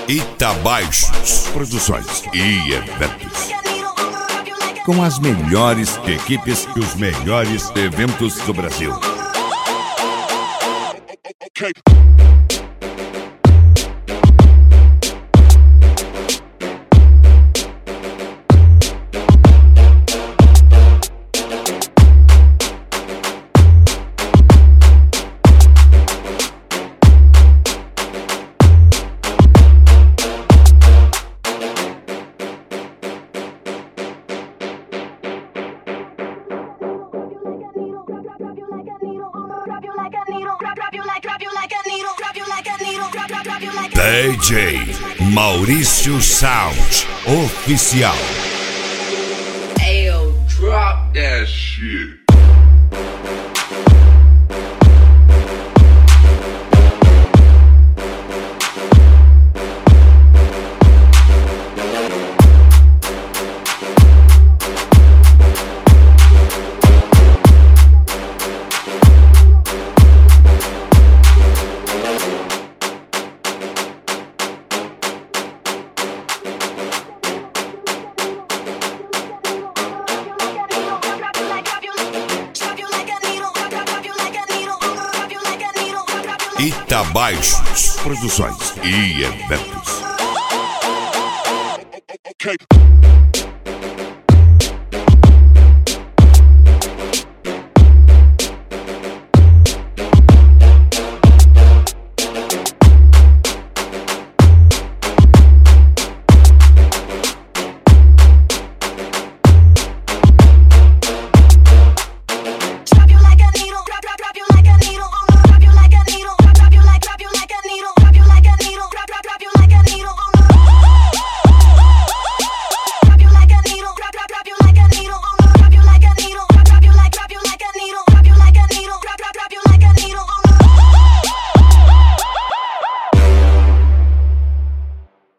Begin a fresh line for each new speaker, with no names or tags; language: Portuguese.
Itabaixos Produções e Eventos. Com as melhores equipes e os melhores eventos do Brasil. DJ Maurício Sound Oficial.
Ayo, drop that shit.
Itabaixos Produções e Eventos.